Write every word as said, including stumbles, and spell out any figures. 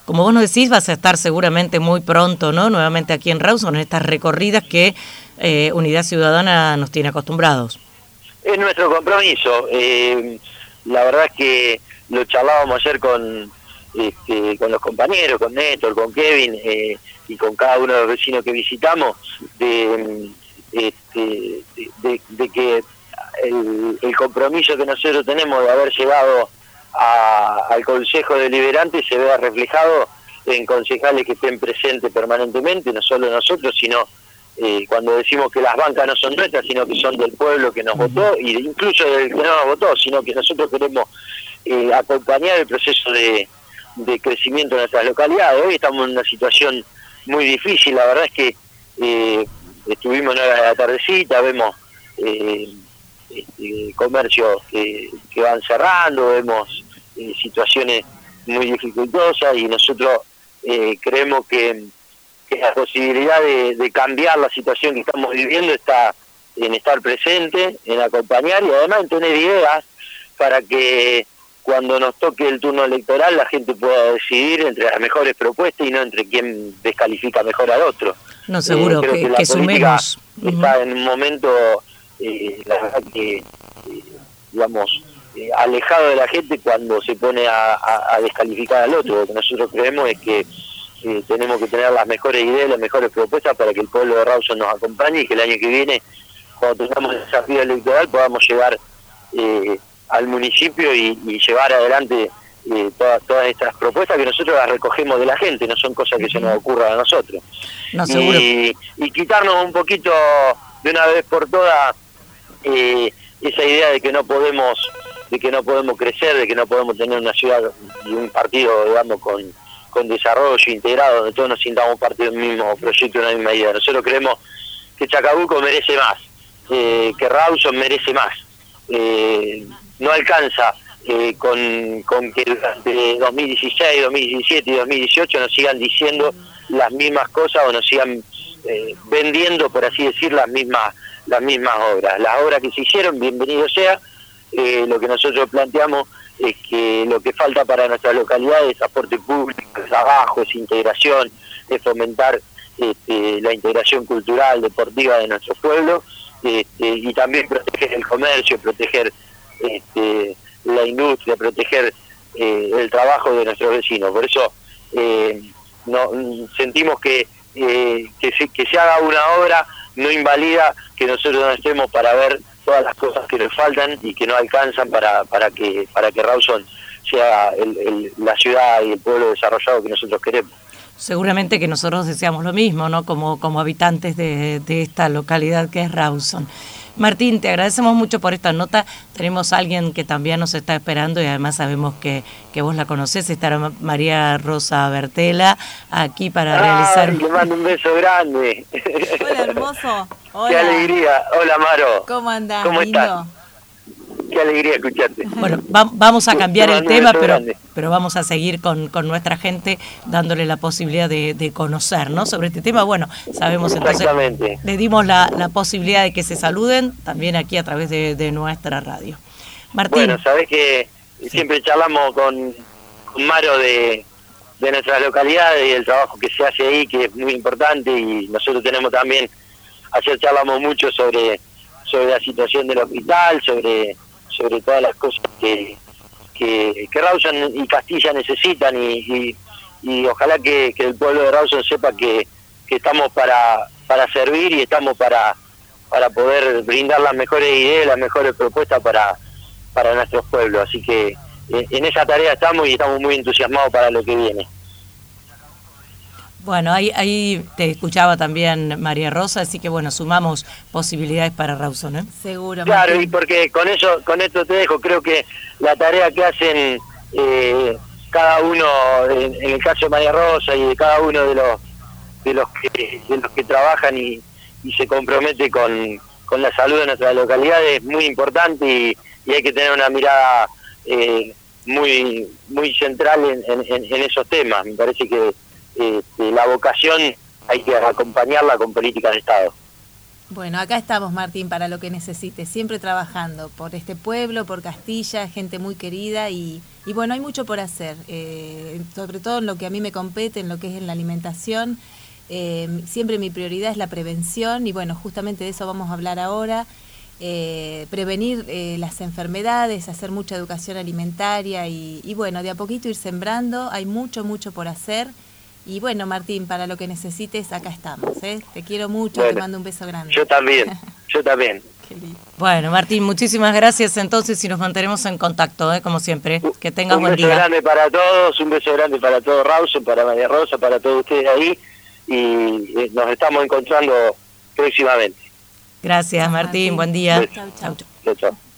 como vos nos decís, vas a estar seguramente muy pronto, ¿no? Nuevamente aquí en Rawson, en estas recorridas que eh, Unidad Ciudadana nos tiene acostumbrados. Es nuestro compromiso. Eh, la verdad es que lo charlábamos ayer con, este, con los compañeros, con Néstor, con Kevin eh, y con cada uno de los vecinos que visitamos, de, este, de, de, de que el, el compromiso que nosotros tenemos de haber llegado a, al Consejo Deliberante se vea reflejado en concejales que estén presentes permanentemente, no solo nosotros, sino eh, cuando decimos que las bancas no son nuestras, sino que son del pueblo que nos votó, y incluso del que no nos votó, sino que nosotros queremos eh, acompañar el proceso de, de crecimiento de nuestras localidades. Hoy estamos en una situación muy difícil, la verdad es que eh, estuvimos en la tardecita, vemos eh, este, comercios que, que van cerrando, vemos eh, situaciones muy dificultosas, y nosotros eh, creemos que, que la posibilidad de, de cambiar la situación que estamos viviendo está en estar presente, en acompañar y además en tener ideas para que cuando nos toque el turno electoral la gente pueda decidir entre las mejores propuestas y no entre quién descalifica mejor al otro. No, seguro, eh, creo que, que, la que sumemos. Está uh-huh. en un momento, eh, la verdad que, eh, digamos, eh, alejado de la gente cuando se pone a, a, a descalificar al otro. Lo que nosotros creemos es que eh, tenemos que tener las mejores ideas, las mejores propuestas para que el pueblo de Rawson nos acompañe y que el año que viene, cuando tengamos el desafío electoral, podamos llegar eh, al municipio y, y llevar adelante eh, todas, todas estas propuestas que nosotros las recogemos de la gente, no son cosas que se nos ocurran a nosotros. No, seguro. Y, y quitarnos un poquito de una vez por todas eh, esa idea de que no podemos de que no podemos crecer, de que no podemos tener una ciudad y un partido, digamos, con, con desarrollo integrado, donde todos nos sintamos parte del mismo proyecto, de una misma idea. Nosotros creemos que Chacabuco merece más, eh, que Rawson merece más. Eh, no alcanza eh, con, con que durante dos mil dieciséis, dos mil diecisiete y dos mil dieciocho nos sigan diciendo las mismas cosas o nos sigan eh, vendiendo, por así decir, las mismas las mismas obras. Las obras que se hicieron, bienvenido sea. Eh, lo que nosotros planteamos es que lo que falta para nuestra localidad es aporte público, es trabajo, es integración, es fomentar este, la integración cultural, deportiva de nuestro pueblo, este, y también proteger el comercio, proteger este, la industria, proteger eh, el trabajo de nuestros vecinos. Por eso eh, no, sentimos que, eh, que, se, que se haga una obra no invalida que nosotros no estemos para ver todas las cosas que nos faltan y que no alcanzan para para que para que Rawson sea el, el, la ciudad y el pueblo desarrollado que nosotros queremos. Seguramente que nosotros deseamos lo mismo, ¿no? Como como habitantes de, de esta localidad que es Rawson. Martín, te agradecemos mucho por esta nota. Tenemos a alguien que también nos está esperando y además sabemos que, que vos la conocés. Estará María Rosa Bertela aquí para Ay, realizar... Le mando un beso grande. Hola, hermoso. Hola. Qué alegría. Hola, Maro. ¿Cómo andás? ¿Cómo Lindo. estás? Qué alegría escucharte. Bueno, va, vamos a cambiar el tema, pero, grande. pero vamos a seguir con, con nuestra gente dándole la posibilidad de, de conocer, ¿no? Sobre este tema. Bueno, sabemos entonces, le dimos la, la posibilidad de que se saluden también aquí a través de, de nuestra radio. Martín. Bueno, sabés que sí. Siempre charlamos con, con Maro de, de nuestras localidades y el trabajo que se hace ahí, que es muy importante, y nosotros tenemos también, ayer charlamos mucho sobre, sobre la situación del hospital, sobre... sobre todas las cosas que que, que Rawson y Castilla necesitan, y, y, y ojalá que, que el pueblo de Rawson sepa que, que estamos para para servir y estamos para para poder brindar las mejores ideas, las mejores propuestas para para nuestros pueblos. Así que eh, en esa tarea estamos y estamos muy entusiasmados para lo que viene. Bueno, ahí, ahí te escuchaba también María Rosa, así que bueno, sumamos posibilidades para Rawson, ¿eh? Seguro. Claro, Martín. Y porque con eso, con esto te dejo, creo que la tarea que hacen eh, cada uno, en, en el caso de María Rosa y de cada uno de los de los que de los que trabajan y, y se compromete con, con la salud de nuestra localidad, es muy importante, y, y hay que tener una mirada eh, muy muy central en, en, en esos temas. Me parece que Este, la vocación hay que acompañarla con políticas de Estado. Bueno, acá estamos, Martín, para lo que necesites, siempre trabajando por este pueblo, por Castilla, gente muy querida y, y bueno, hay mucho por hacer, eh, sobre todo en lo que a mí me compete, en lo que es en la alimentación. Eh, siempre mi prioridad es la prevención y bueno, justamente de eso vamos a hablar ahora. Eh, prevenir eh, las enfermedades, hacer mucha educación alimentaria y, y bueno, de a poquito ir sembrando, hay mucho, mucho por hacer. Y bueno, Martín, para lo que necesites, acá estamos, ¿eh? Te quiero mucho, bueno, te mando un beso grande. Yo también, yo también. Bueno, Martín, muchísimas gracias entonces y nos mantenemos en contacto, ¿eh? Como siempre. Que tengas buen día. Un beso grande para todos, un beso grande para todo Rawson, para María Rosa, para todos ustedes ahí y nos estamos encontrando próximamente. Gracias, Martín, Martín. Buen día. Chau, chau. Chau, chau.